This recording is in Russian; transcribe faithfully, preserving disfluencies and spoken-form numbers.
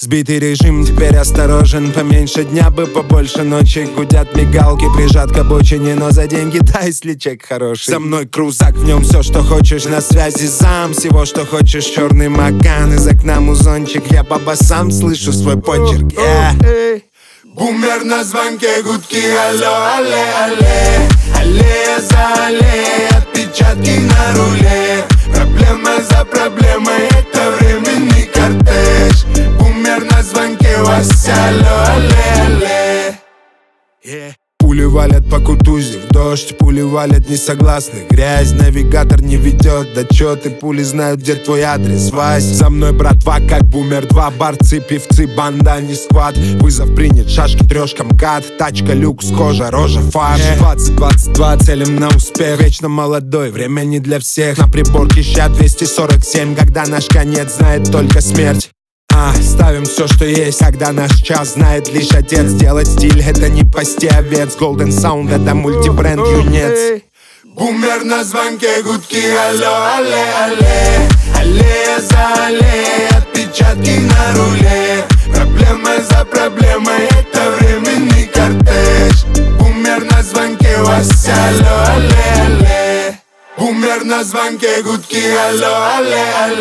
Сбитый режим, теперь осторожен. Поменьше дня бы, побольше ночи. Гудят мигалки, прижат к обочине, но за деньги, да, если чек хороший. Со мной крузак, в нем все, что хочешь. На связи зам, всего, что хочешь. Черный Маган, из окна музончик. Я по басам слышу свой почерк, yeah. Бумер на звонке, гудки, алло, алле, алле. Аллея за аллеей, отпечатки на руле. Проблема за проблемой, это временный кортеж. Бумер на звонке, Вася, алло, алле, алле, yeah. Пули валят по Кутузе, в дождь, пули валят несогласных. Грязь, навигатор не ведет отчеты, пули знают, где твой адрес, Вась. За мной братва, как Бумер два, борцы, певцы, банда, не сквад. Вызов принят, шашки, трешка, МКАД. Тачка, люкс, кожа, рожа, фарш. Двадцать двадцать два, целим на успех. Вечно молодой, время не для всех. На приборке ща двести сорок семь, когда наш конец знает только смерть. А, ставим все, что есть, когда наш час знает лишь отец. Делать стиль — это не пасти овец. Golden Sound — это мультибренд юнец. Бумер на звонке, гудки, алло, алле, алле. Аллея за аллеей, отпечатки на руле. Проблема за проблемой, это временный кортеж. Бумер на звонке, Вася, алло, алле, алле. Бумер на звонке, гудки, алло, алле, алле.